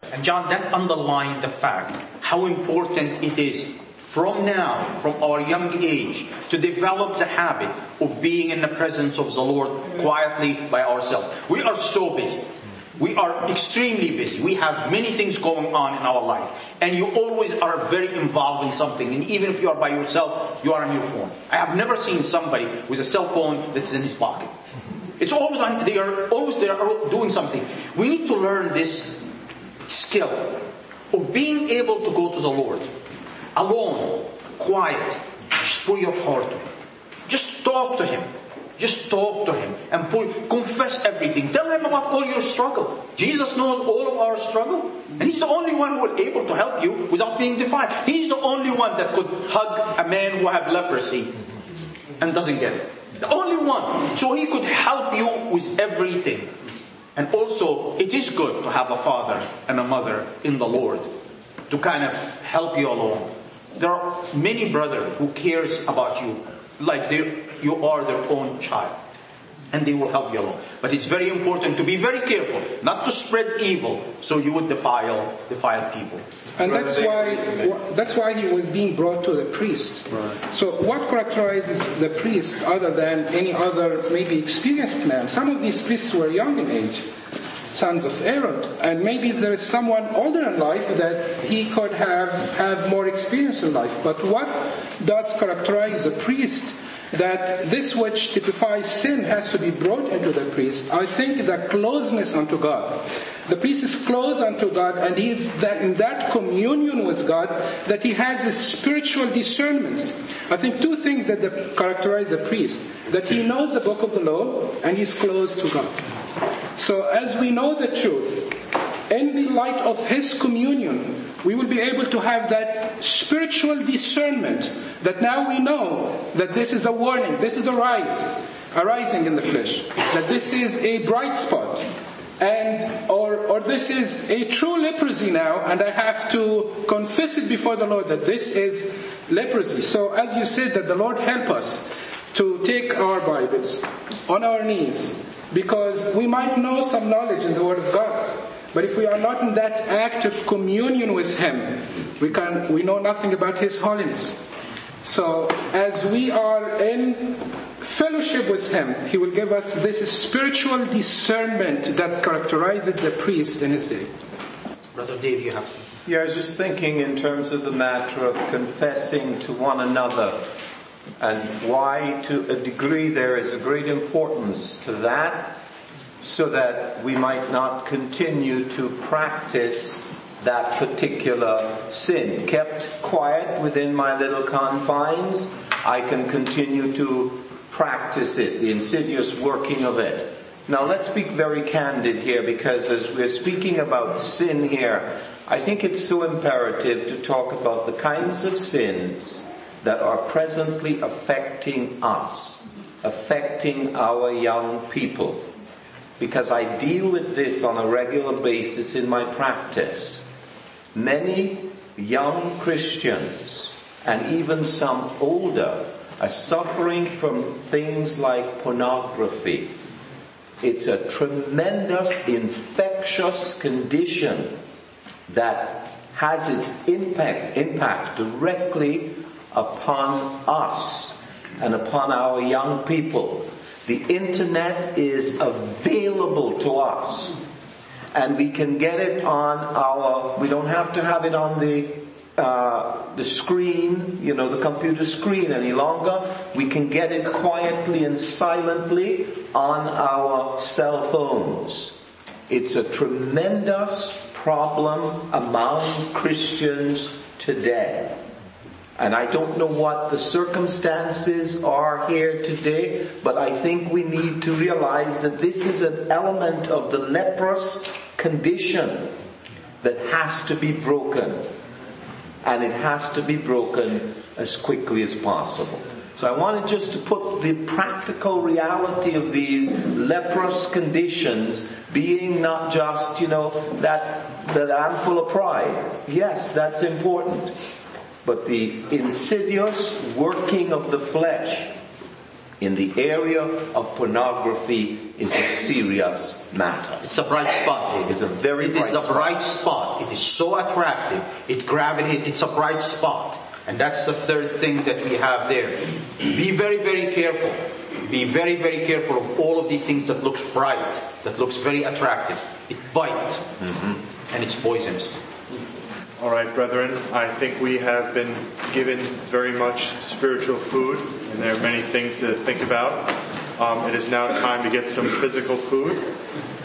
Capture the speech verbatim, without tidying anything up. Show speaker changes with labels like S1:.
S1: And John, that underlined the fact how important it is from now, from our young age, to develop the habit of being in the presence of the Lord quietly by ourselves. We are so busy. We are extremely busy. We have many things going on in our life. And you always are very involved in something. And even if you are by yourself, you are on your phone. I have never seen somebody with a cell phone that's in his pocket. It's always on, they are always there doing something. We need to learn this skill of being able to go to the Lord alone, quiet, just pour your heart to Him. Just talk to Him. Just talk to Him and pour, confess everything. Tell Him about all your struggle. Jesus knows all of our struggle. And He's the only one who is able to help you without being defiled. He's the only one that could hug a man who has leprosy and doesn't get it. The only one. So He could help you with everything. And also, it is good to have a father and a mother in the Lord to kind of help you along. There are many brothers who cares about you like they, you are their own child. And they will help you along. But it's very important to be very careful not to spread evil so you would defile defile people.
S2: And that's why that's why he was being brought to the priest.
S1: Right.
S2: So what characterizes the priest other than any other maybe experienced man? Some of these priests were young in age, sons of Aaron. And maybe there is someone older in life that he could have, have more experience in life. But what does characterize a priest? That this which typifies sin has to be brought into the priest. I think the closeness unto God. The priest is close unto God, and he is that in that communion with God that he has his spiritual discernments. I think two things that the, characterize the priest. That he knows the book of the law and he's close to God. So as we know the truth, in the light of his communion, we will be able to have that spiritual discernment that now we know that this is a warning, this is a rise, a rising in the flesh, that this is a bright spot, and or or this is a true leprosy now, and I have to confess it before the Lord that this is leprosy. So as you said, that the Lord help us to take our Bibles on our knees, because we might know some knowledge in the Word of God. But if we are not in that active communion with Him, we can we know nothing about His holiness. So as we are in fellowship with Him, He will give us this spiritual discernment that characterizes the priest in his day.
S1: Brother Dave, you have some.
S3: Yeah, I was just thinking in terms of the matter of confessing to one another, and why to a degree there is a great importance to that, so that we might not continue to practice that particular sin. Kept quiet within my little confines, I can continue to practice it, the insidious working of it. Now let's be very candid here, because as we're speaking about sin here, I think it's so imperative to talk about the kinds of sins that are presently affecting us, affecting our young people. Because I deal with this on a regular basis in my practice. Many young Christians, and even some older, are suffering from things like pornography. It's a tremendous infectious condition that has its impact, impact directly upon us and upon our young people. The internet is available to us, and we can get it on our, we don't have to have it on the uh, the screen, you know, the computer screen any longer. We can get it quietly and silently on our cell phones. It's a tremendous problem among Christians today. And I don't know what the circumstances are here today, but I think we need to realize that this is an element of the leprous condition that has to be broken. And it has to be broken as quickly as possible. So I wanted just to put the practical reality of these leprous conditions being not just, you know, that, that I'm full of pride. Yes, that's important. But the insidious working of the flesh in the area of pornography is a serious matter.
S1: It's a bright spot.
S3: It is a very
S1: it
S3: bright
S1: is a
S3: spot.
S1: bright spot. It is so attractive. It gravitates. It's a bright spot. And that's the third thing that we have there. Be very, very careful. Be very, very careful of all of these things that looks bright, that looks very attractive. It bites. Mm-hmm. And it's poisonous.
S4: All right, brethren, I think we have been given very much spiritual food, and there are many things to think about. Um, it is now time to get some physical food.